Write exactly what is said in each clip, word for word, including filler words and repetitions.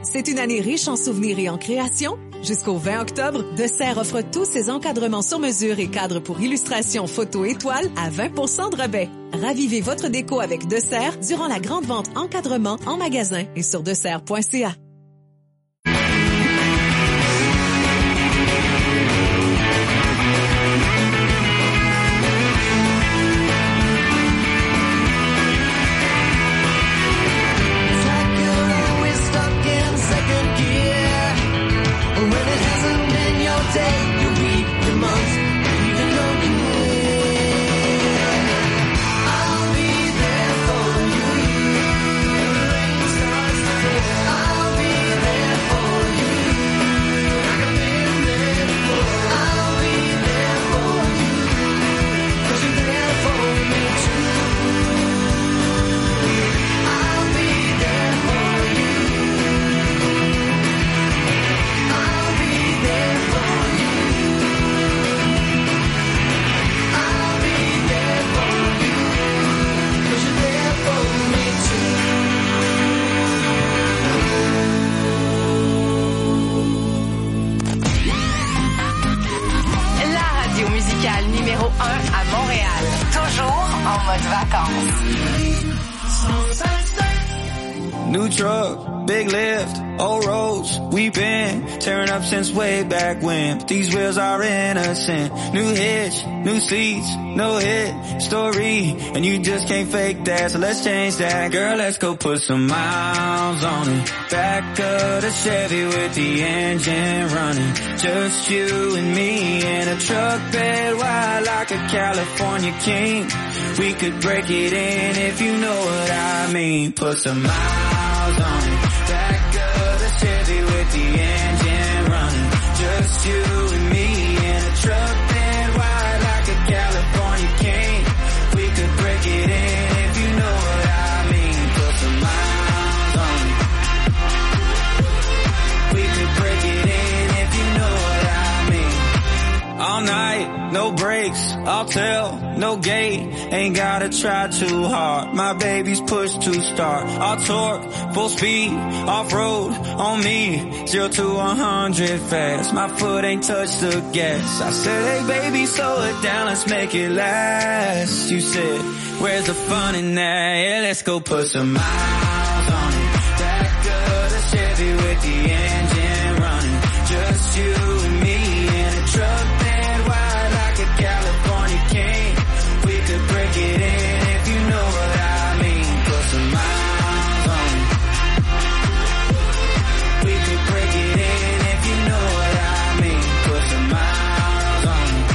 C'est une année riche en souvenirs et en créations. Jusqu'au vingt octobre, Desserts offre tous ses encadrements sur mesure et cadres pour illustration, photo et toile à vingt pour cent de rabais. Ravivez votre déco avec Desserts durant la grande vente encadrement en magasin et sur desserts point c a. New truck, big lift, old roads, we've been tearing up since way back when. But these wheels are innocent. New hitch, new seats, no hit story, and you just can't fake that. So let's change that, girl. Let's go put some miles on it. Back of the Chevy with the engine running. Just you and me in a truck bed wide like a California king. We could break it in if you know what I mean. Put some miles on it. Back of the Chevy with the engine running. Just you and me in a truck bed wide like a California king. We could break it in if you know what I mean. Put some miles on it. We could break it in if you know what I mean. All night, no brakes, I'll tell, no gate, ain't gotta try too hard. My baby's push to start. I'll torque, full speed, off-road, on me, zero to one hundred fast. My foot ain't touched the gas. I said, hey baby, slow it down, let's make it last. You said, where's the fun in that? Yeah, let's go put some miles on it. Back of the Chevy with the engine running. Just you and me in a truck bed wide like a California king. We could break it in if you know what I mean. Put some miles on it. We could break it in if you know what I mean. Put some miles on it.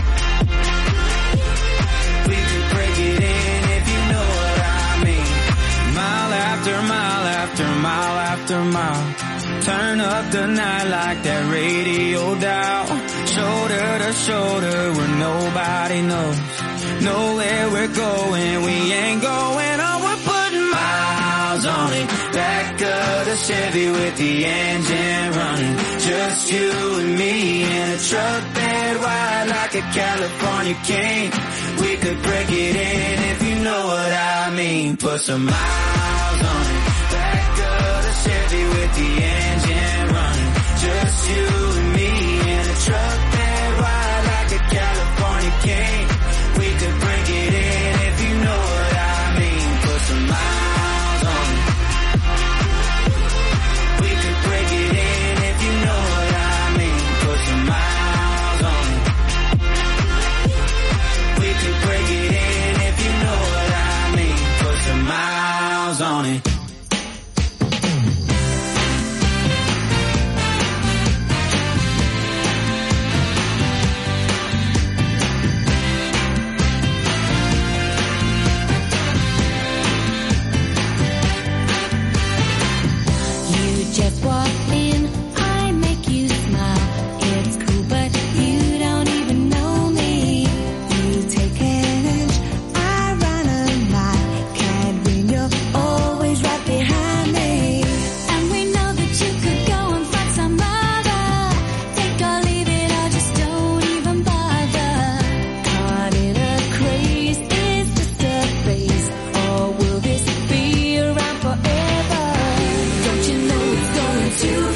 We could break it in if you know what I mean. Mile after mile after mile after mile. Turn up the night like that radio dial. Shoulder to shoulder where nobody knows. Know where we're going, we ain't going on. We're putting miles on it. Back of the Chevy with the engine running. Just you and me in a truck bed wide like a California king. We could break it in if you know what I mean. Put some miles on it. Back of the Chevy with the engine running. Just you and me in a truck bed wide like a California king. We could break it in if you know what I mean. Put some miles on it. We could break it in if you know what I mean. Put some miles on it. We could break it in if you know what I mean. Put some miles on it. Just walk in, I make you smile. It's cool, but you don't even know me. You take an inch, I run a mile. Can't win, you're always right behind me. And we know that you could go and find some other. Think I'll leave it, I just don't even bother. Caught in a craze, is just a phase. Or will this be around forever? Don't you know it's going to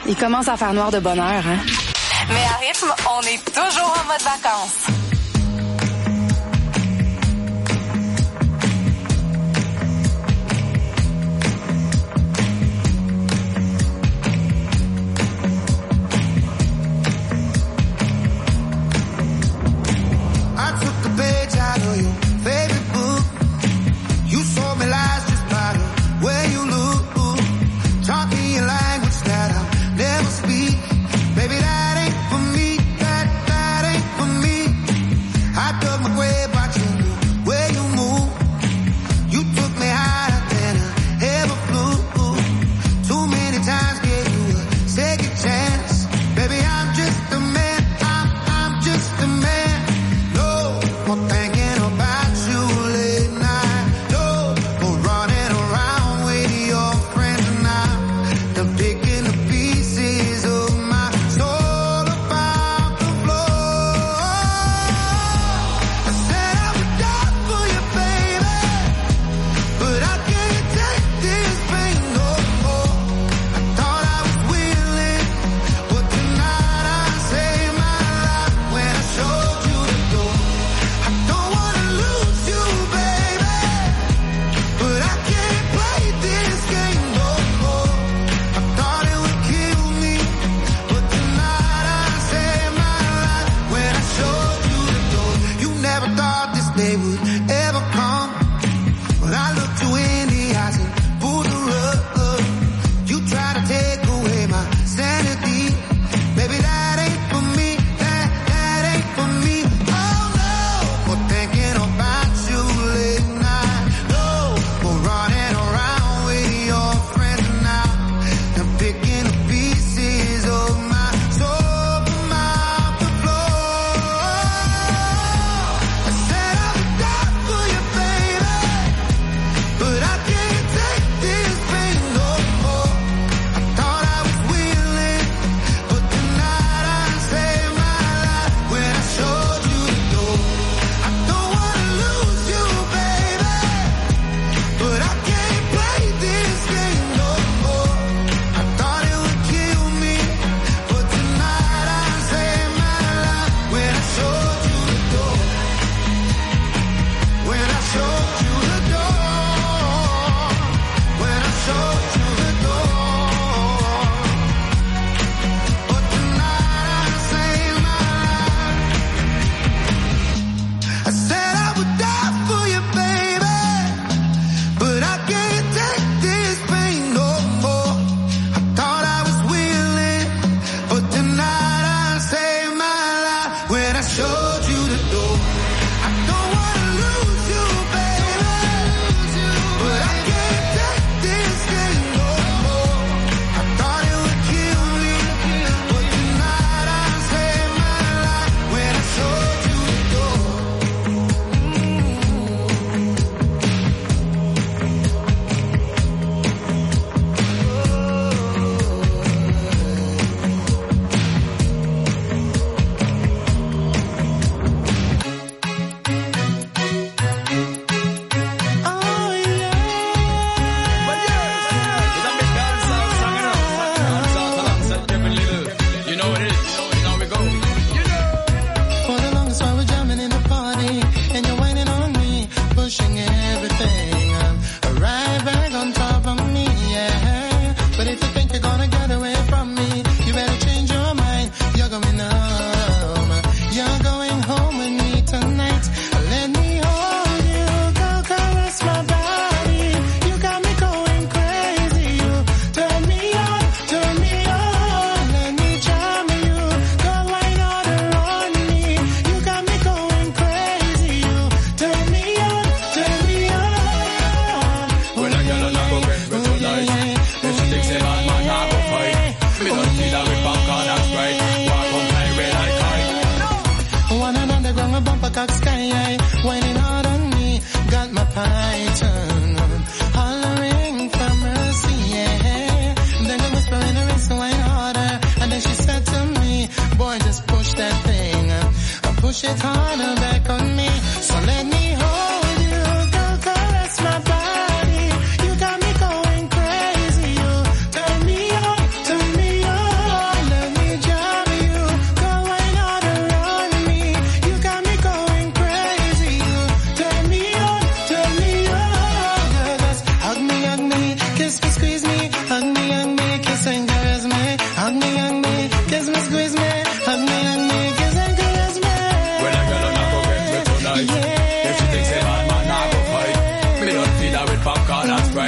Il commence à faire noir de bonne heure, hein? Mais à rythme, on est toujours en mode vacances.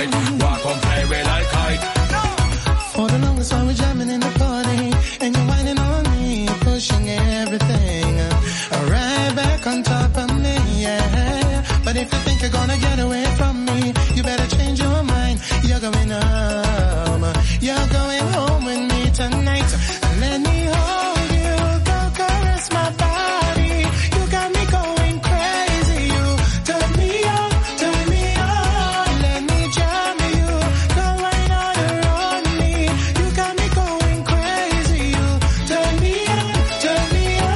right. Walk on play with like height. For the longest while we're jamming in the party, and you're whining on me, pushing everything right back on top of me, yeah. But if you think you're gonna get away from me, you better change your mind. You're going home, you're going home with me tonight. Let me hold you, go caress my body. You got me going crazy, you turn me on, turn me on. Let me jam you, go right out around me. You got me going crazy, you turn me on, turn me on.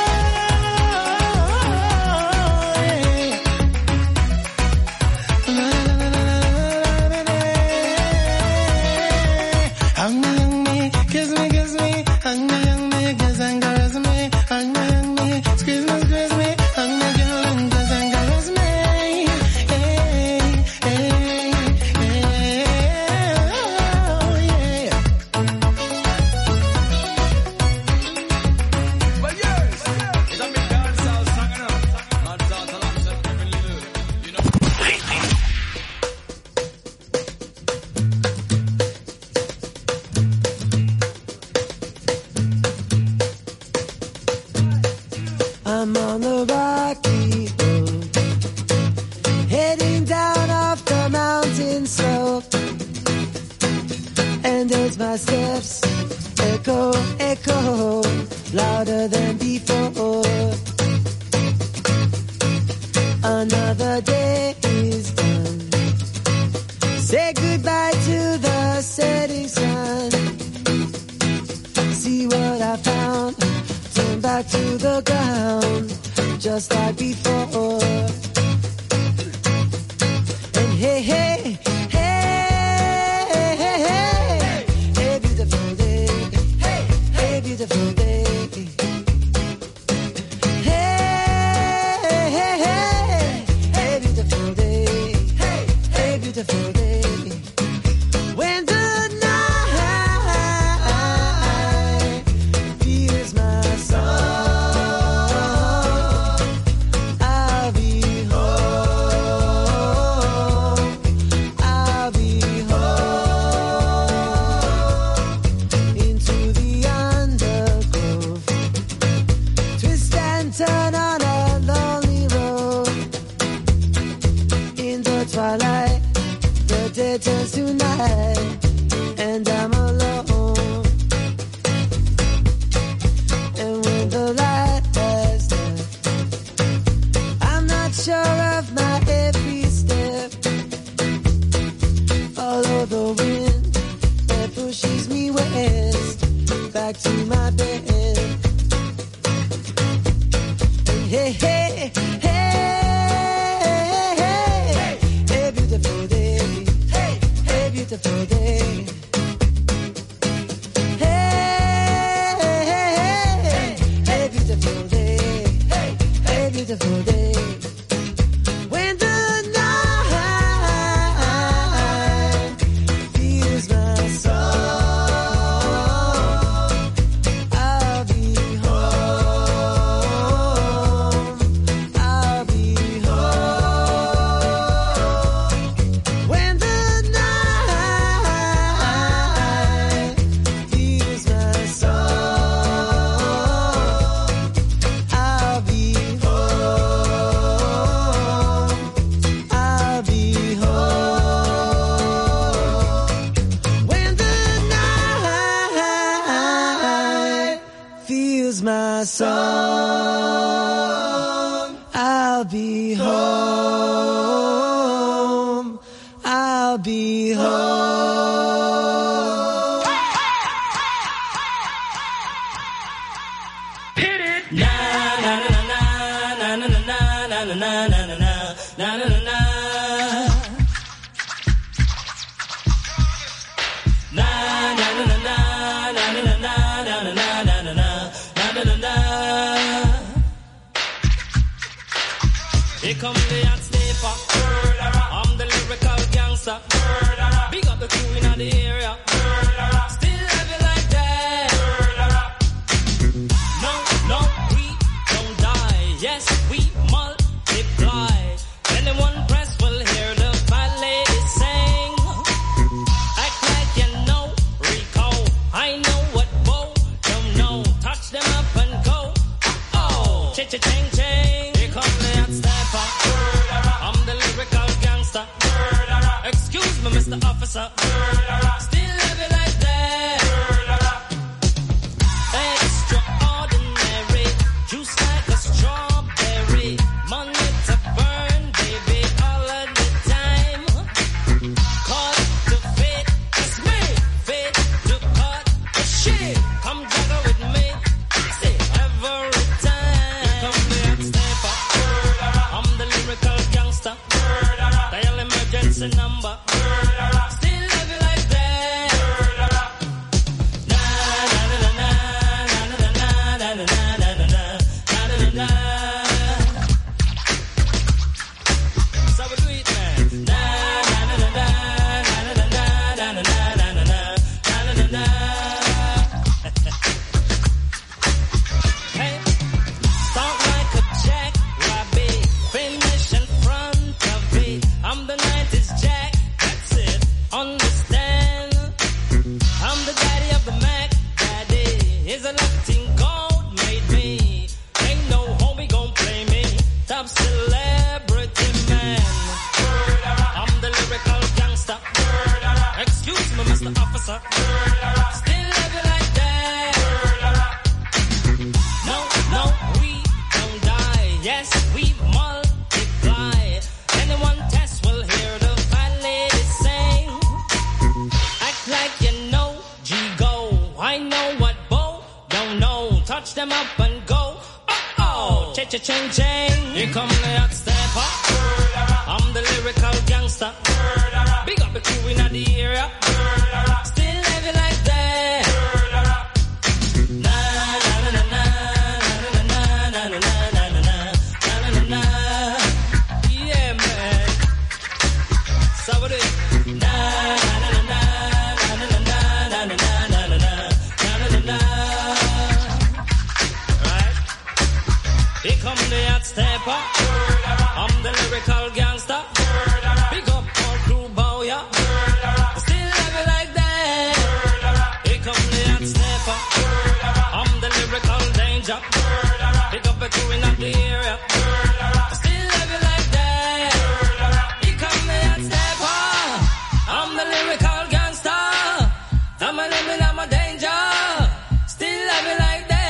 Hug me, hug me, kiss me, kiss me, hug me, hug me, kiss and caress me, hug me, hug me, squeeze me, squeeze me, hug me, girl, and kiss and caress me. Hey, hey, hey, oh, yeah. Well, yes, it's a big dancehall song, you know. Man's out alongside Kevin Lillard, you know. I'm on the rocky road, heading down off the mountain slope, and as my steps echo, echo, louder than before. Another day is done. Say goodbye to the setting sun. See what I found. Turn back to the ground, just like before. And hey, hey, hey, hey, hey, hey, hey, beautiful day, hey, hey, beautiful day. Hey, hey, hey, hey, beautiful day, hey, hey, beautiful day. When the night feels my soul, I'll be home, I'll be home, into the undergrowth, twist and turn on a lonely road. In the twilight, the day turns to night, and I'm alone. And when the light has left, I'm not sure of my every step. Follow the wind that pushes me west, back to my bed. And hey, hey, hey, hey, hey, beautiful day, hey, hey, beautiful day. Hey, hey, hey, hey, beautiful day, hey, hey, beautiful day. When the night feels my soul, I'll be home, I'll be home. When the night feels my soul, I'll be home, I'll be home. When the night feels my soul, I'll be home, I'll be home. Here come the hot sniper. I'm the lyrical gangster. Big up the crew in the area. Still have it like that. No, no, we don't die. Yes, we multiply. Anyone press will hear the fat lady sing. Mister Officer. Still love you like that. Extraordinary, juice like a strawberry. Money to burn, baby, all of the time. Cut to fit, it's me. Fit to cut the shit. Come juggle with me, say every time. Come here and step up. I'm the lyrical gangster. Dial emergency number. Still love you like that. Na na na na na na na na na na na na na na. So we do it, man. Na na na na na na na na na na na na na na. Hey, start like a jackrabbit, finish in front of it. I'm the nineties Jack, that's it. Understand? I'm the daddy of the Mac, daddy. Is a Latin gold made me. Ain't no homie gon' play me. Top celebrity man. I'm the lyrical gangster. Excuse me, Mister Officer. Still love you like that. No, no, we don't die. Yes, we multiply. Anyone test will hear the fat lady sing. Act like you know G-Go. I know what Bo don't know. Touch them up and go. Uh-oh, cha-cha-ching-ching. Here come the hot stepper. I'm the lyrical gangster. Big up the crew in the area. Still love you like that. Na na na na na na na na na na na na na na. Yeah, man. So what it? Na na na na na na na na na na na na na. Right? Here come the hot stepper. I'm the lyrical gangster. Big up all crew, bow ya. Still love you like that. Here come the hot stepper. I'm the lyrical danger. Big up the crew in the area. Still love you like that. Here come the hot stepper. I'm the lyrical gangster. I'm a living, I'm a danger. Still love you like that.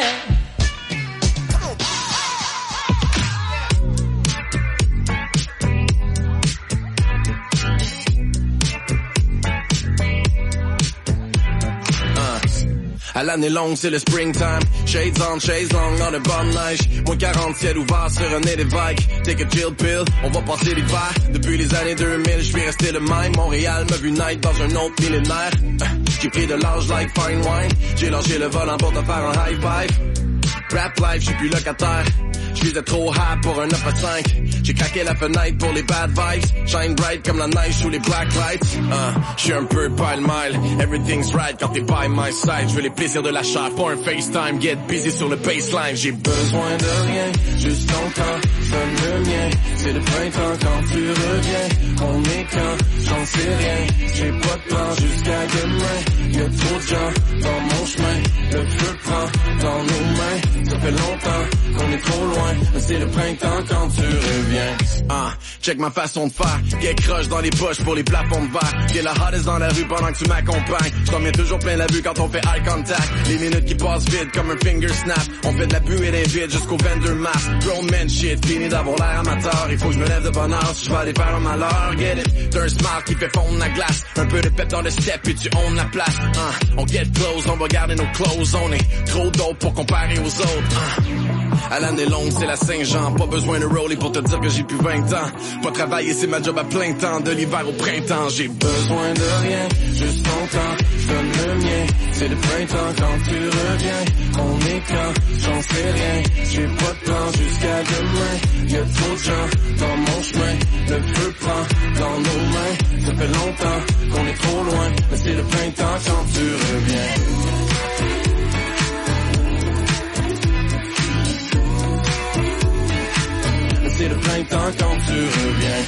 À l'année longue, c'est le springtime. Shades on, shades long, dans le bonne neige. Moins quarante, ciel ouvert sur un nez d'évêque. Take a chill pill, on va passer l'hiver. Depuis les années deux mille, je suis resté le même. Montréal m'a vu naître dans un autre millénaire. J'ai pris de l'âge like fine wine. J'ai lâché le volant pour te faire un high five. Rap life, j'suis plus locataire. J'visais trop high pour un neuf à cinq. J'ai craqué la fenêtre pour les bad vibes. Shine bright comme la neige sous les black lights. Uh, J'suis un peu pile-mile. Everything's right quand t'es by my side. J'veux les plaisirs de la chair, pas un FaceTime. Get busy sur le baseline. J'ai besoin de rien, juste ton temps. J'donne le mien. C'est le printemps quand tu reviens. On est quand, j'en sais rien. J'ai pas de plan jusqu'à demain. Y'a trop de gens dans mon chemin. Le feu prend dans nos mains. Ça fait longtemps qu'on est trop loin. Mais c'est le printemps quand tu reviens. Ah, check ma façon de faire. Get croche dans les poches pour les plafonds de verre. Get la hottest dans la rue pendant que tu m'accompagnes. J't'en mets toujours plein la vue quand on fait eye contact. Les minutes qui passent vite comme un finger snap. On fait de la buée des vides jusqu'au vingt-deux mars. Grown man shit, fini d'avoir l'air amateur. Il faut que je me lève de bonne heure si je vais aller faire un malheur. Get it, t'as un smile qui fait fondre la glace. Un peu de pep dans le step et tu own la place. Uh, on get close, on va garder nos clothes. On est trop dope pour comparer aux autres. Uh. À l'année longue, c'est la Saint-Jean. Pas besoin de rollie pour te dire que j'ai plus vingt ans. Pas travailler, c'est ma job à plein temps. De l'hiver au printemps, j'ai besoin de rien. Juste ton temps, j'donne le mien. C'est le printemps quand tu reviens. On est quand, j'en sais rien. J'ai pas de plan jusqu'à demain. Y'a trop de gens dans mon chemin. Le feu prend dans nos mains. Ça fait longtemps qu'on est trop loin. Mais c'est le printemps quand tu reviens. C'est le printemps quand tu reviens.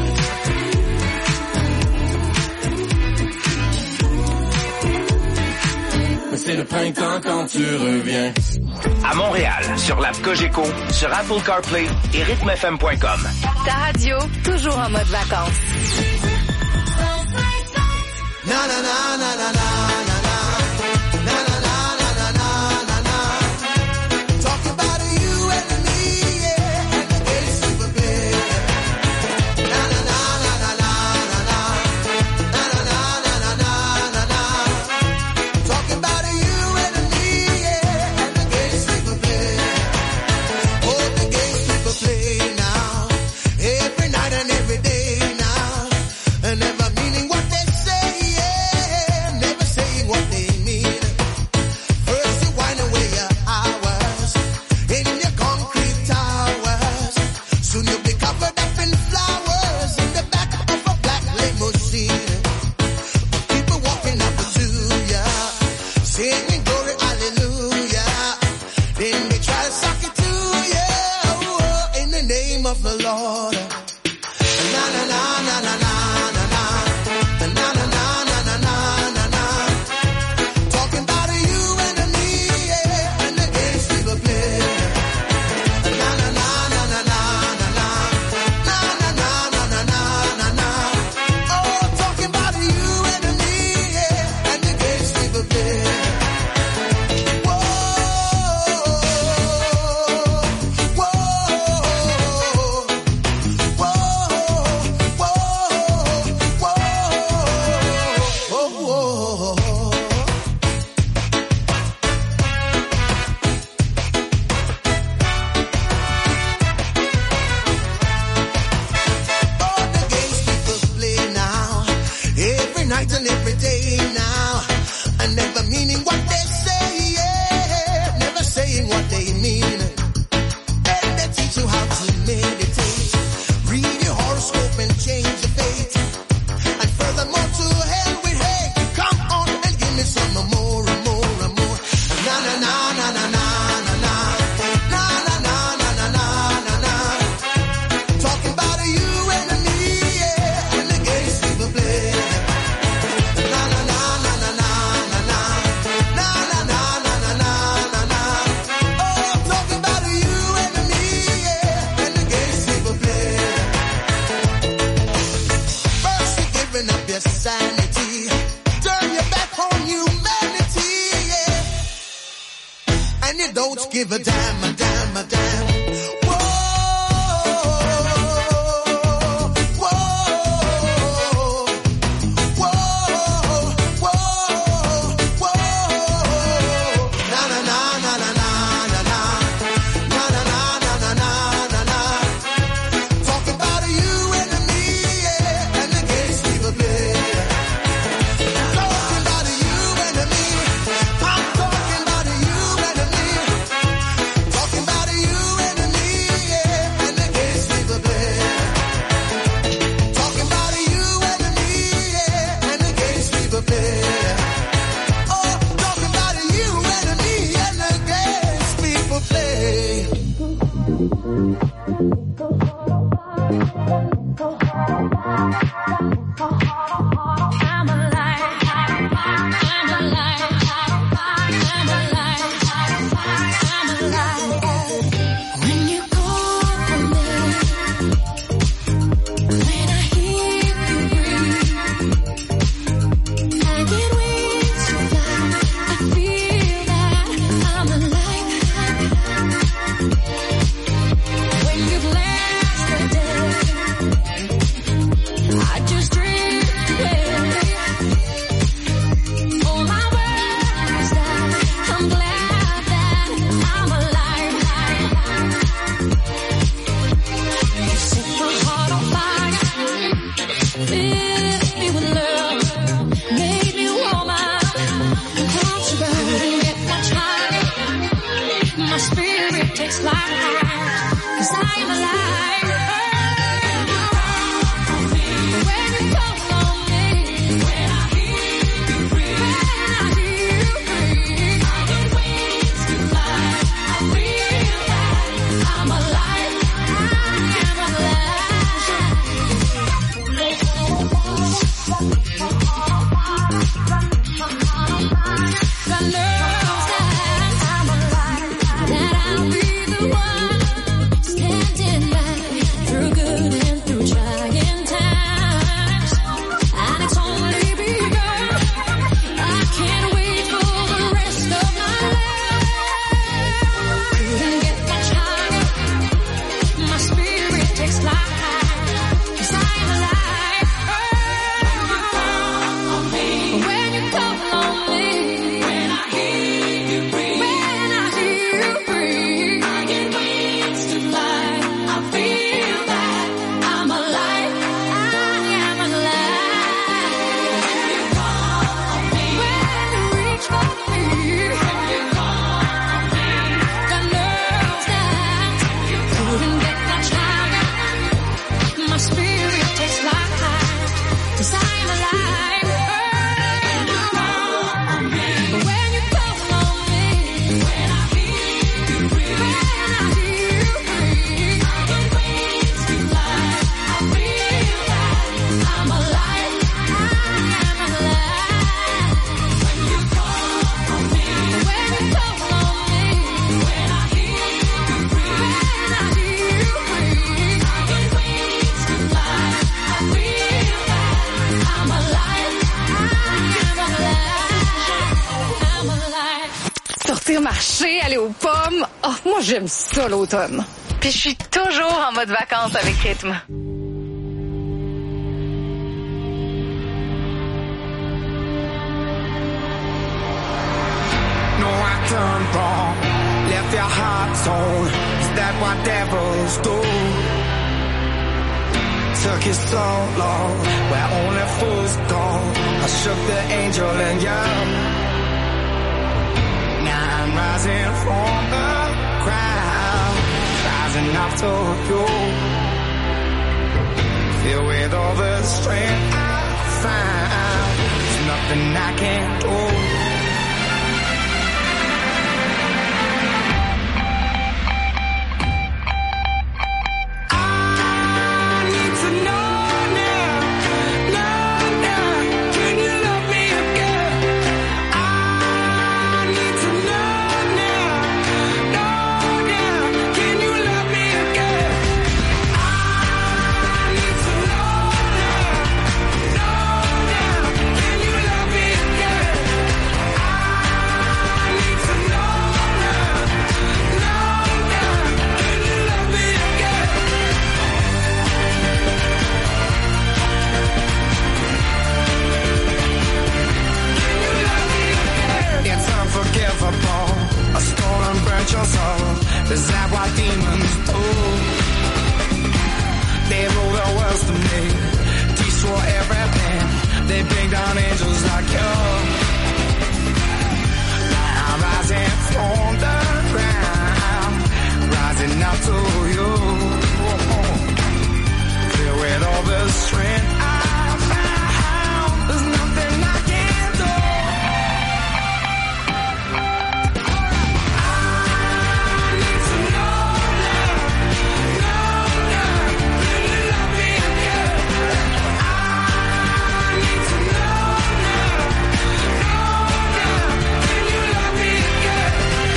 Mais c'est le printemps quand tu reviens. À Montréal, sur l'app Cogeco, sur Apple CarPlay et rythme f m point com. Ta radio, toujours en mode vacances. your sanity. Turn your back on humanity, yeah. And you don't give a damn, a damn, a damn. Whoa, whoa, whoa, whoa, whoa. Na na na na na na na na na na na na na na na. Talk about you and me, yeah, and the games people play. Talking about you and me. I'm talking about you and me. Talking about you and me, yeah, and the games people play. Talking about you and me, yeah, and the games people play. Oh, talking about you and me and the games people play. I'm alive. I'm alive. I'm alive. I'm alive. When you call for me, when I hear you breathe, I get wings to fly. I feel that I'm alive. When you bless the day, I just drift away. All my worries that I'm glad that I'm alive. You set my heart on fire, filled me with love, made me woman. Couldn't get much higher. My spirit takes flight, 'cause I'm alive. When you call on me, when I hear you breathe, when I hear you breathe, I get wings to fly. I feel that I'm alive. I am alive. God knows that I'm alive, that I'll be the one standing by through good and through trying times. And it's only begun. I can't wait for the rest of my life. Couldn't get much higher. My spirit takes flight, 'cause I'm alive. When you call on me, when I hear you breathe, when I hear you breathe, I get wings to fly. I feel that I'm alive. I am alive. When you call on me, when you reach for me, when you call on me, God knows that you couldn't get much higher. My spirit takes flight, 'cause I'm alive. When you call on me, when you call on me, when I hear you breathe, when I hear you breathe, I get wings to fly. I feel that I'm alive. I am alive. When you call on me, when you call on me, when I hear you breathe, when I hear you breathe, I get wings to fly. I feel that I'm alive. I am alive. I'm alive. Sortir marcher, aller aux pommes. Oh, moi, j'aime ça, l'automne. Puis je suis toujours en mode vacances avec Rythme. No, I turned wrong, left your heart torn. Is that what devils do? Took it so long, where only fools go. I shook the angel and young. Now I'm rising from the crowd, rising up to you. Filled with all the strength I found, there's nothing I can't do. No, Is that what demons do? They rule the world to me, destroy everything. They bring down angels like you. Now I'm rising from the ground, rising up to you. Filled with all the strength I found, there's nothing I can do. I need to know now, know now, can you love me again? I need to know now, know now, can you love me again?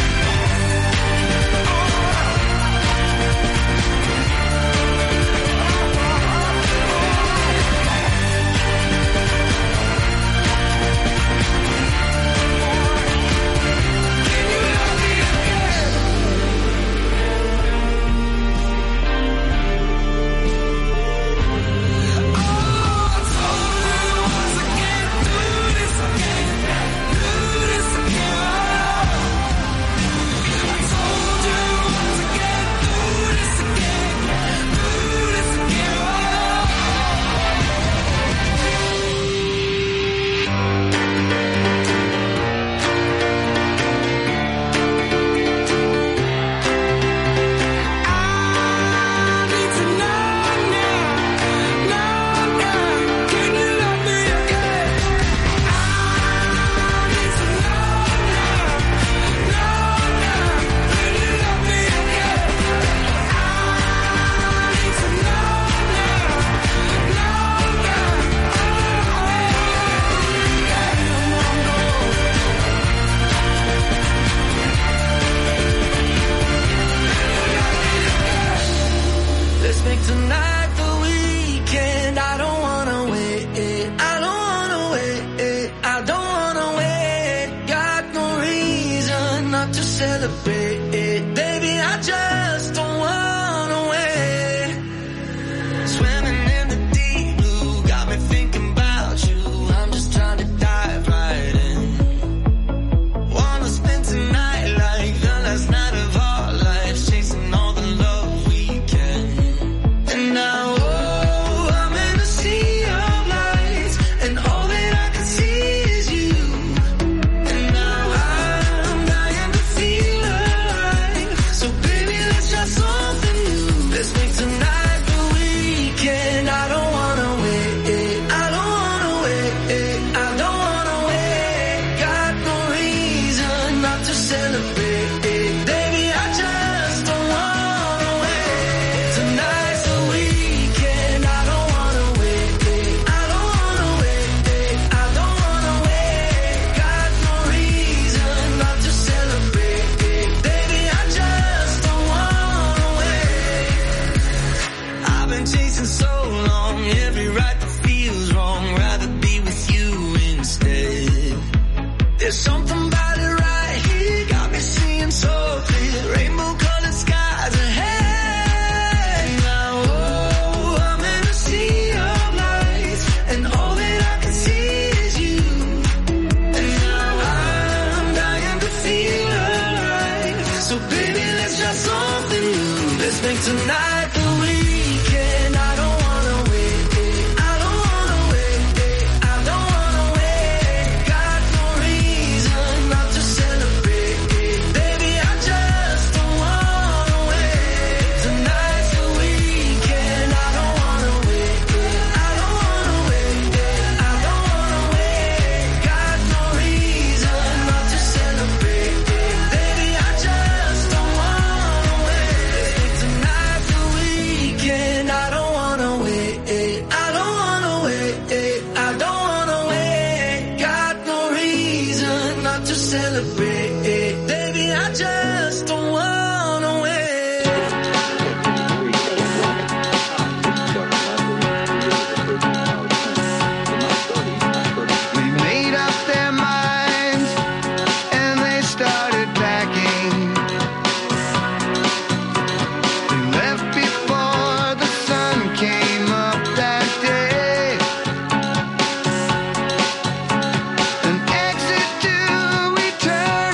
Let's make tonight the weekend. I don't wanna wait. I don't wanna wait. I don't wanna wait. Got no reason not to celebrate. Baby, I just don't wanna wait. Swimming in the deep blue, got me thinking about you. I'm just trying to dive right in. Wanna spend tonight like the last night of our lives, chasing all the love we can. And now, oh, I'm in a sea of lights, and all that I can see is you. And now I'm dying to feel alive. So baby, let's try something new. Let's make tonight the weekend. I don't wanna wait. I don't wanna wait. I don't wanna wait. Got no reason not to celebrate. Baby, I just don't wanna wait. Tonight's the weekend. I don't wanna wait. I don't wanna wait. I don't wanna wait. Got no reason not to celebrate. Baby, I just don't wanna wait. I've been chasing so long, every right that feels wrong. Rather be with you instead. There's something about it right here, got me seeing so clear. Rainbow colored skies ahead. Now, oh, I'm in a sea of lights, and all that I can see is you. And now I'm dying to feel alive. So baby, let's try something new. Let's make tonight the weekend. I don't wanna wait. I don't wanna wait. I don't wanna wait. Got no reason not to celebrate. Baby, I just don't wanna wait. Tonight's the weekend. I don't wanna wait. I don't wanna wait. I don't wanna wait. Got no reason not to celebrate. Baby, I just don't wanna wait. Tonight's the weekend. I don't wanna wait. I don't wanna wait. I don't wanna wait. Got no reason not to celebrate. Baby, I just don't wanna wait. They made up their minds and they started packing. They left before the sun came up that day. An exit to eternity.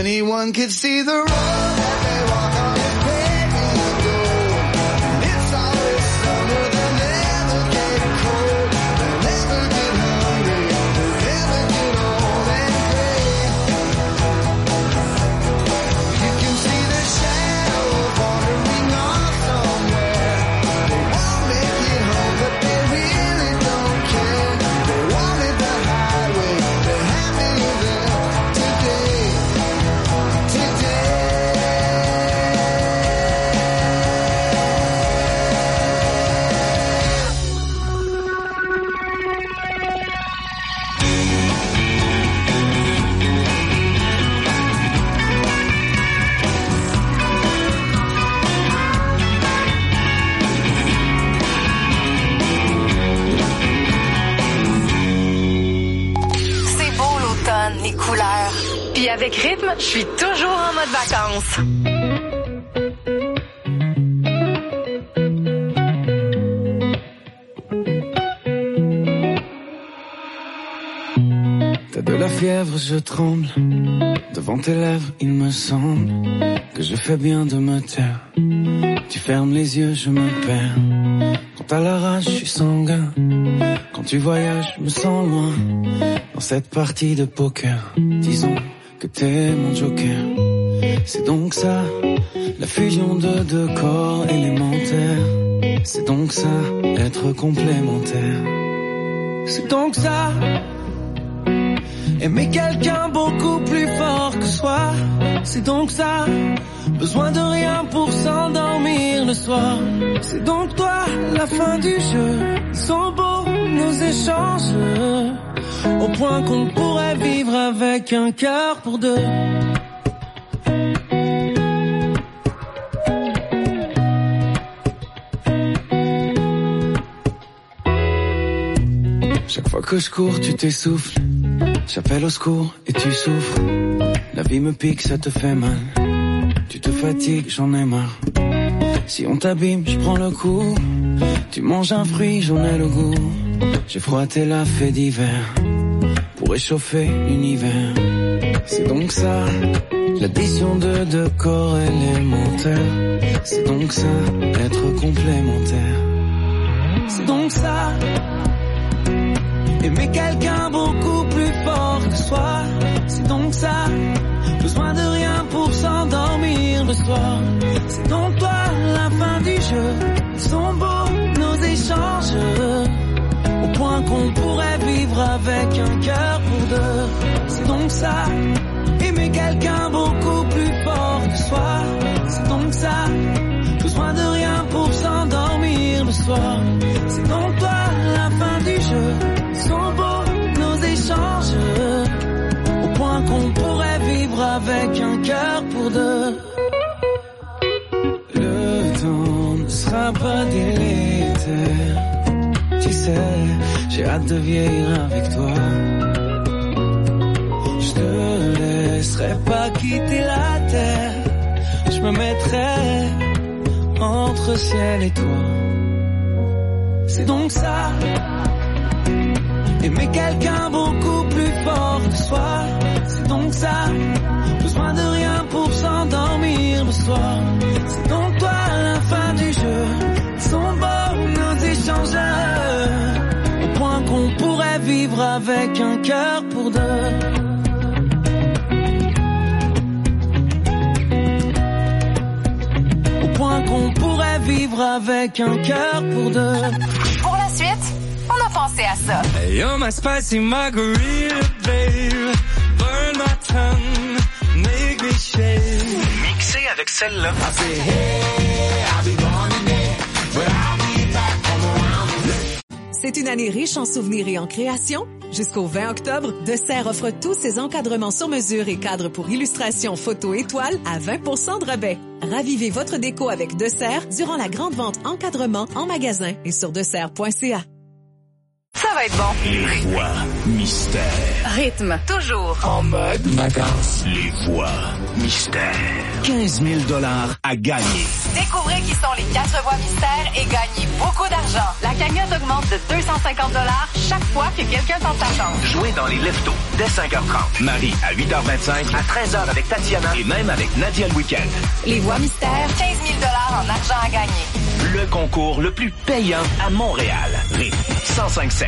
anyone could see the road that they walk on is paving the door. And it's always summer, they never get cold, they never get hungry, they never get old and gray. You can see the shadow wandering off somewhere. They won't make it home, but they really don't care. They wanted the highway, they're happy there today. C'est beau l'automne, les couleurs. Puis avec Rythme, je suis toujours en mode vacances. T'as de la fièvre, je tremble. Devant tes lèvres, il me semble que je fais bien de me taire. Tu fermes les yeux, je me perds. Quand t'as la rage, je suis sanguin. Quand tu voyages, je me sens loin. Dans cette partie de poker, disons que t'es mon joker. C'est donc ça, la fusion de deux corps élémentaires. C'est donc ça, être complémentaire. C'est donc ça, aimer quelqu'un beaucoup plus fort que soi. C'est donc ça, besoin de rien pour s'endormir le soir. C'est donc toi, la fin du jeu. Ils sont beaux nos échanges, au point qu'on pourrait vivre avec un cœur pour deux. Chaque fois que je cours, tu t'essouffles. J'appelle au secours et tu souffres. La vie me pique, ça te fait mal. Tu te fatigues, j'en ai marre. Si on t'abîme, je prends le coup. Tu manges un fruit, j'en ai le goût. J'ai froissé la fée d'hiver pour réchauffer l'univers. C'est donc ça, l'addition de deux corps élémentaires. C'est donc ça, être complémentaire. C'est donc ça, aimer quelqu'un beaucoup plus fort que soi. C'est donc ça, besoin de rien pour s'endormir le soir. C'est donc toi, la fin du jeu. Ils sont beaux nos échanges, au point qu'on pourrait vivre avec un cœur pour deux. C'est donc ça, aimer quelqu'un beaucoup plus fort que soi. C'est donc ça, besoin de rien pour s'endormir le soir. C'est donc toi, la fin du jeu. Sont beaux nos échanges, au point qu'on pourrait vivre avec un cœur pour deux. Le temps ne sera pas délétère. Tu sais, j'ai hâte de vieillir avec toi. Je te laisserai pas quitter la terre. Je me mettrai entre ciel et toi. C'est donc ça, aimer quelqu'un beaucoup plus fort que soi. C'est donc ça, besoin de rien pour s'endormir le soir. C'est donc toi, la fin du jeu. Sont beaux nos échanges, au point qu'on pourrait vivre avec un cœur pour deux. Au point qu'on pourrait vivre avec un cœur pour deux. Pour la suite, on a pensé à ça. Hey, you're my spicy margarita, babe. Burn my tongue, make me shake. Mixé avec celle-là. I say, hey, I'll be gone today, but I'll be back from around the way. C'est une année riche en souvenirs et en créations. Jusqu'au vingt octobre, Dessert offre tous ses encadrements sur mesure et cadres pour illustration, photo et toile à vingt pour cent de rabais. Ravivez votre déco avec Dessert durant la grande vente encadrement en magasin et sur dessert point c a. Ça va être bon. Les voix mystères. Rythme, toujours. En mode vacances. Les voix mystères. quinze mille dollars à gagner. Découvrez qui sont les quatre voix mystères et gagnez beaucoup d'argent. La cagnotte augmente de deux cent cinquante dollars chaque fois que quelqu'un tente sa chance. Jouez dans les leftos dès cinq heures trente. Marie à huit heures vingt-cinq, à treize heures avec Tatiana et même avec Nadia le week-end. Les voix mystères, quinze mille dollars en argent à gagner. Le concours le plus payant à Montréal. Rythme cent cinq sept.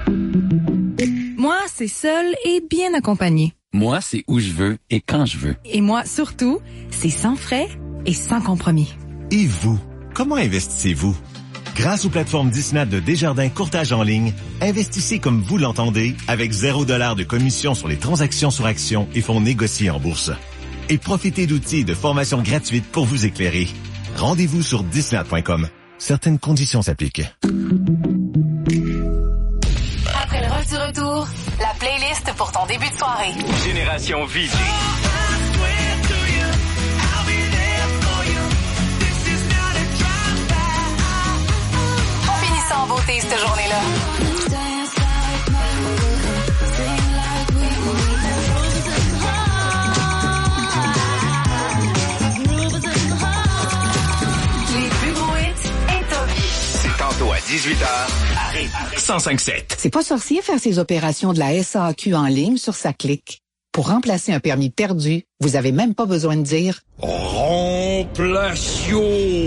Moi, c'est seul et bien accompagné. Moi, c'est où je veux et quand je veux. Et moi, surtout, c'est sans frais et sans compromis. Et vous, comment investissez-vous? Grâce aux plateformes Disney de Desjardins Courtage en ligne, investissez comme vous l'entendez avec zéro dollar de commission sur les transactions sur actions et fonds négociés en bourse. Et profitez d'outils et de formations gratuites pour vous éclairer. Rendez-vous sur disney point com. Certaines conditions s'appliquent. Après le rush du retour, la playlist pour ton début de soirée. Génération V J. On finit ça en beauté cette journée-là. Les plus gros hits et Toby. C'est tantôt à dix-huit heures à Rythme cent cinq sept. C'est pas sorcier faire ses opérations de la S A Q en ligne sur sa clique. Pour remplacer un permis perdu, vous avez même pas besoin de dire Remplation.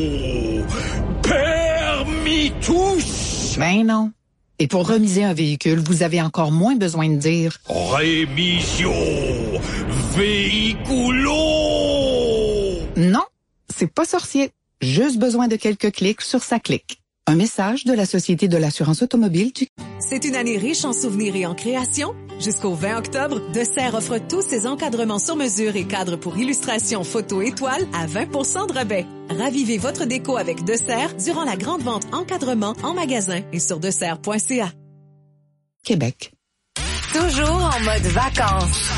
Permis tous. Ben non. Et pour remiser un véhicule, vous avez encore moins besoin de dire Rémission. Véhiculo. Non, c'est pas sorcier. Juste besoin de quelques clics sur sa clique. Un message de la Société de l'assurance automobile du... C'est une année riche en souvenirs et en création. Jusqu'au vingt octobre, Dessert offre tous ses encadrements sur mesure et cadres pour illustration, photo et toile à vingt pour cent de rabais. Ravivez votre déco avec Dessert durant la grande vente encadrement en magasin et sur dessert point c a. Québec. Toujours en mode vacances.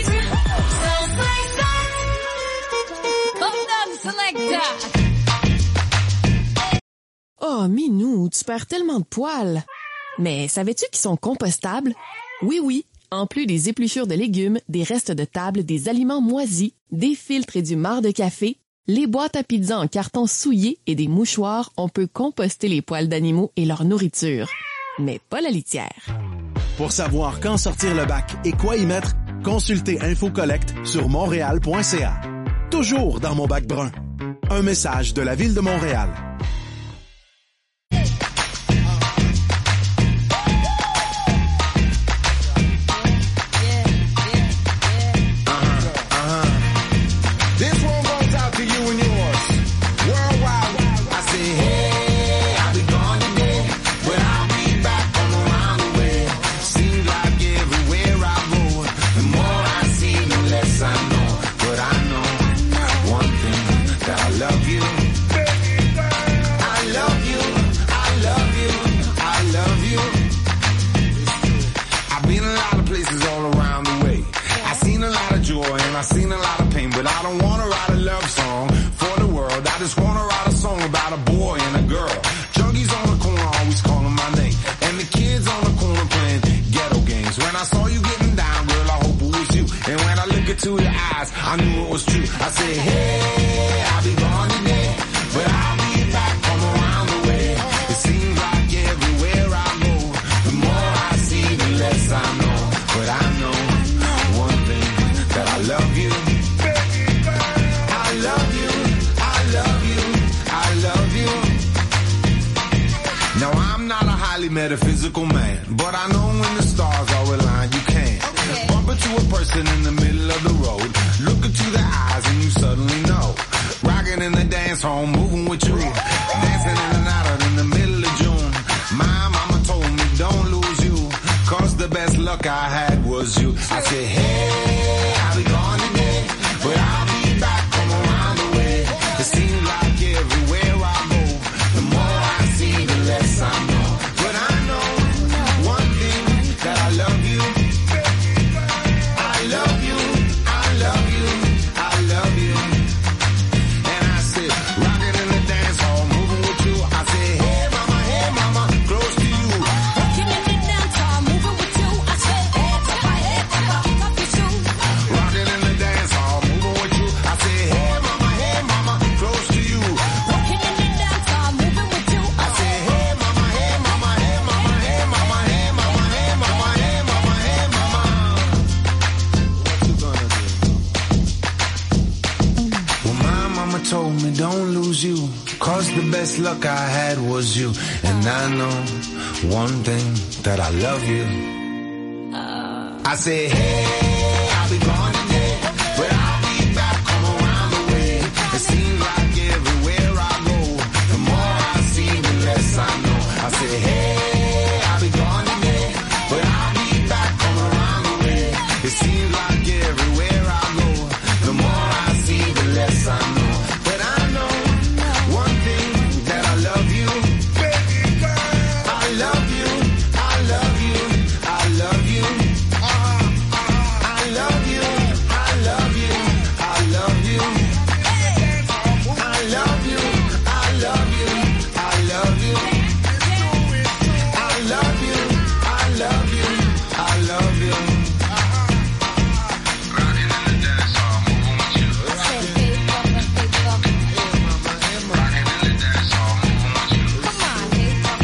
Oh, Minou, tu perds tellement de poils. Mais savais-tu qu'ils sont compostables? Oui, oui. En plus des épluchures de légumes, des restes de table, des aliments moisis, des filtres et du marc de café, les boîtes à pizza en carton souillé et des mouchoirs, on peut composter les poils d'animaux et leur nourriture. Mais pas la litière. Pour savoir quand sortir le bac et quoi y mettre, consultez InfoCollect sur montréal point c a. Toujours dans mon bac brun. Un message de la Ville de Montréal. I've seen a lot of pain, but I don't wanna write a love song for the world. I just wanna write a song about a boy and a girl. Junkies on the corner always calling my name, and the kids on the corner playing ghetto games. When I saw you getting down, girl, I hope it was you. And when I look into your eyes, I knew it was true. I said, hey, I'll be gone today, but I'll be back from around the way. It seems like everywhere I go, the more I see, the less I know. But I know one thing, that I love you. I love you, I love you, I love you. Now I'm not a highly metaphysical man, but I know when the stars are aligned, you can okay. Bump into a person in the middle of the road, look into the eyes and you suddenly know. Rocking in the dance hall, moving with you, dancing in and out in the middle of June. My mama told me don't lose you, cause the best luck I had was you. I said, hey, I'll be gone today, but I'll be back from around the way. It seems like everywhere I go, the more I see, the less I know. But I know one thing, that I love you. I love you, I love you, I love you. And I said, rocking in the dance mama told me don't lose you, cause the best luck I had was you. And I know one thing, that I love you. I say, hey, I'll be gone today, but I'll be back, come around the way. It seems like everywhere I go, the more I see, the less I know. I say, hey, I'll be gone today, but I'll be back, come around the way. It seems like everywhere I go, the more I see, the less I know. But I know one thing, that I love you, baby girl. I love you, I love you, I love you. I love you, I love you, I love you. I love you, I love you, I love you. I love you, I love you, I love you. Running in the dance hall, moving with you. Running in the dance hall, moving with you.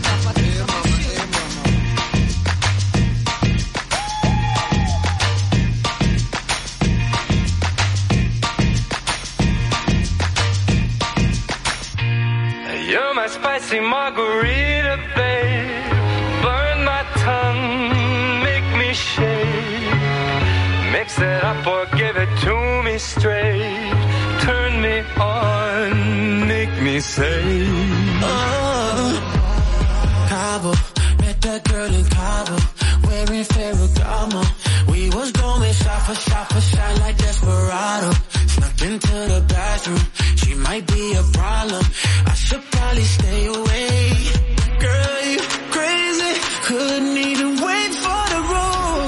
You're my spicy margarita, babe. Burn my tongue, make me shake. Mix it up or give it to me straight. Turn me on, make me say. Oh, Cabo, met that girl in Cabo, wearing Ferragamo. We was going shot for shot for shot like Desperado. Snuck into the bathroom, she might be a problem. I should probably stay away. Girl, you crazy, couldn't even wait for the room.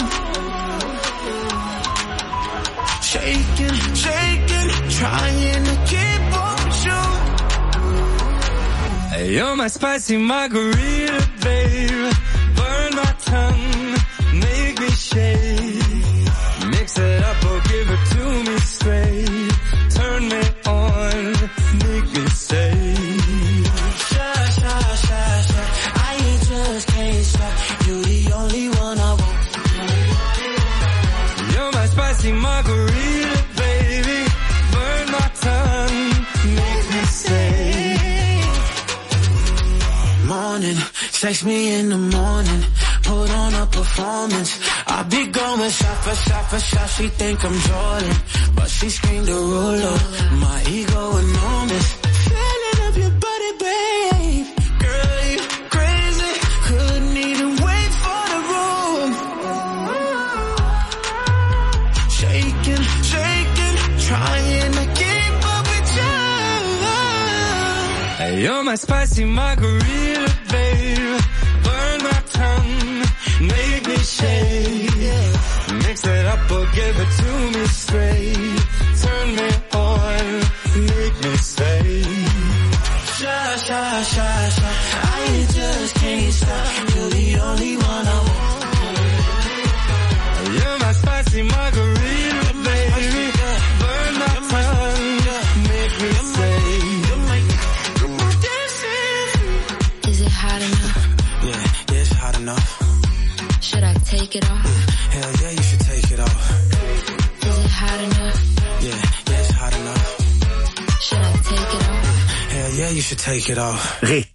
Shaking, shaking, trying to keep up with you. You're my spicy margarita, babe. Burn my tongue, make me shake. Mix it up or give it to me straight. Turn me on, make me say. Sha, sha, sha, sha, I just can't stop. You the only one I want. You're my spicy margarita, baby. Burn my tongue, make me say. Morning, text me in the morning, put on a performance. I be going shot for shot for shot, she think I'm Jordan, but she screamed a ruler, my ego enormous. Feeling up your body, babe. Girl, you crazy, couldn't even wait for the room. Shaking, shaking, trying to keep up with you. You're my spicy margarita, babe. Burn my tongue, make me shake. Mix it up or give it to me straight. Turn me on, make me say. Sha, sha, sha, sha, I just can't stop. You're the only one I want. You're my spicy margarita, baby. Burn my tongue, make me say. Is it hot enough? Yeah, yeah, it's hot enough. Should I take it off? Hell yeah, you should take it off. Is it hot enough? Yeah, yeah, it's hot enough. Should I take it off? Hell yeah, you should take it off. Ré